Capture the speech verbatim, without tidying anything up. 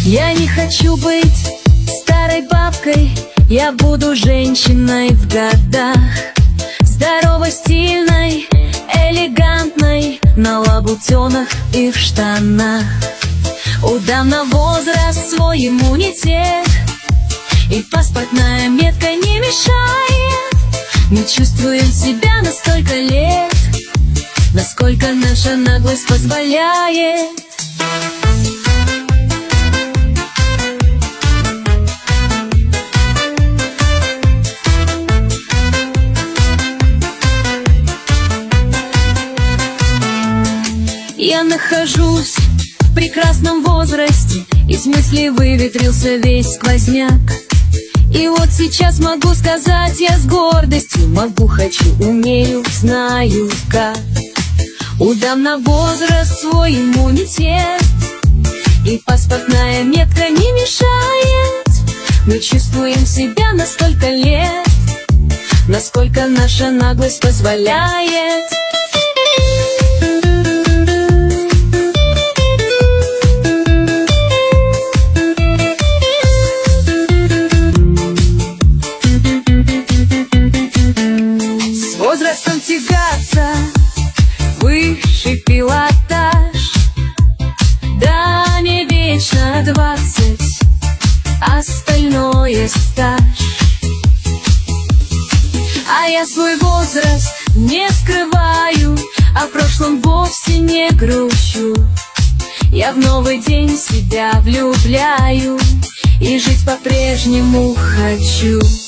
Я не хочу быть старой бабкой, я буду женщиной в годах, здоровой, стильной, элегантной, на лабутенах и в штанах. Удам на возраст свой иммунитет, и паспортная метка не мешает. Мы чувствуем себя на столько лет, насколько наша наглость позволяет. Я нахожусь в прекрасном возрасте, из мыслей выветрился весь сквозняк. И вот сейчас могу сказать я с гордостью: могу, хочу, умею, знаю как. Удам на возраст свой иммунитет, и паспортная метка не мешает. Мы чувствуем себя на столько лет, насколько наша наглость позволяет. Возрастом тягаться, высший пилотаж. Да, не вечно двадцать, остальное стаж. А я свой возраст не скрываю, о прошлом вовсе не грущу. Я в новый день себя влюбляю, и жить по-прежнему хочу.